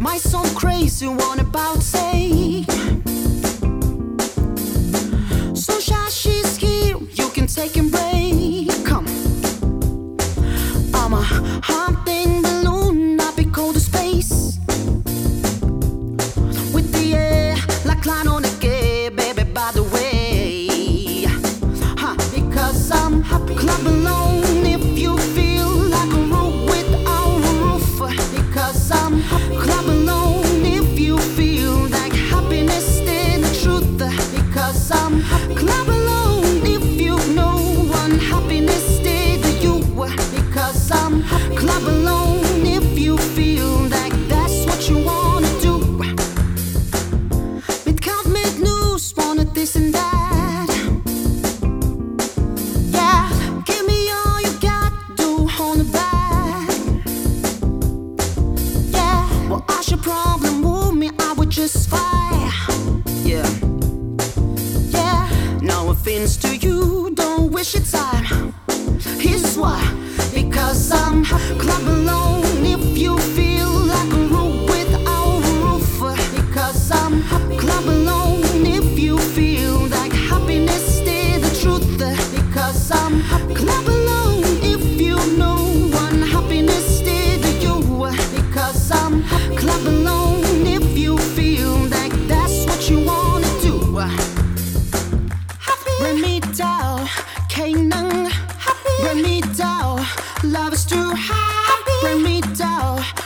My soul crazy, what about say? Sunshine, she's here, you can take a break. Come, I'm a hunting balloon, I'll be cold to space. With the air, like cloud on a gay, baby, by the way. Because I'm happy, club alone if you feel like a room without a roof. Because I'm happy, club alone if you feel like happiness is the truth. Because I'm happy, club alone if you know one happiness is to you. Because I'm happy, club alone if you feel like that's what you wanna do. It can't make news, wanted this and that. Problem with me, I would just fight. Yeah, yeah. No offense to you, don't wish it time. Here's why. Because I'm club alone if you feel like a room without a roof. Because I'm club alone if you feel like happiness is the truth. Because I'm club alone if you know one happiness is to you. Because I'm club alone if you feel like that's what you wanna do. Bring me down, Canaan. Bring me down, love is too high. Bring me down.